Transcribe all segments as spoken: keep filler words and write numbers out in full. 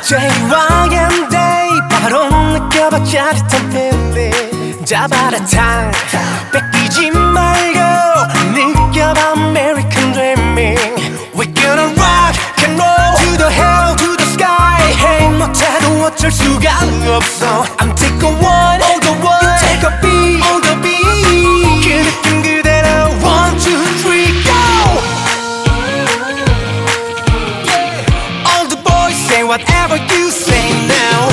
Day Y M Day 바로 느껴봐 짜릿한 feeling 잡아라 time 뺏기지 말고 느껴봐 American dreaming We're gonna rock and roll To the hell to the sky Hey 못해도 어쩔 수가 없어 I'm take a one all the one You take a beat all the beat 그 느낌 그대로 one two three go All the boys say whatever you say now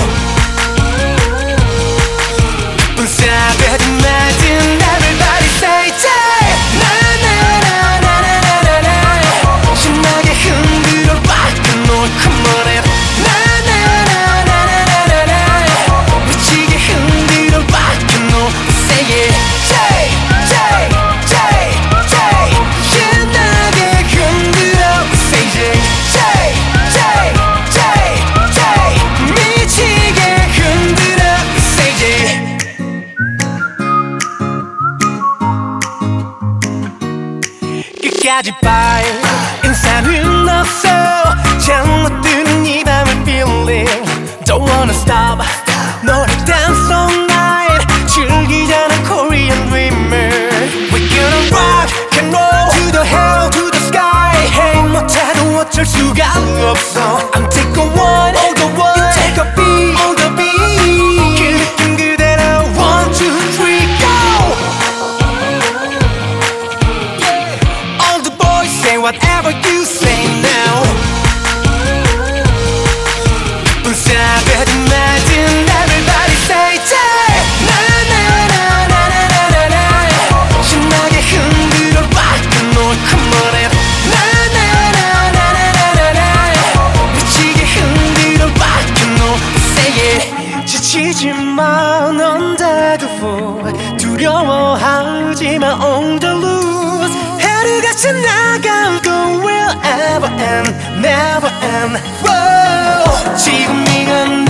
사과도 맞은 everybody say Jay 나나나나나나나 신나게 흔들어 rock and roll come on it 나나나나나나나 미치게 흔들어 rock and roll say it Jay Jay Jay Jay 신나게 흔들어 say Jay Jay Jay Jay Jay 미치게 흔들어 say Jay 끝까지 발 인사는 없어 잠못 드는 이 밤의 feeling Don't wanna stop 너를 dance all night 즐기자는 Korean dreamer We're gonna rock and roll To the hell to the sky Hey 못해도 어쩔 수가 없어 I'm take a one all the one You take a beat all the beat 그 느낌 그대로 one two three go Say whatever you say now 사과도 맞은 everybody say Jay 나나나나나나나 신나게 흔들어 rock and roll come on it 나나나나나나나 미치게 흔들어 rock and roll say it 지치지 마 넌 다가고 두려워하지마 on the loose 하루같이 나가고 will ever end never end Whoa 지금 이건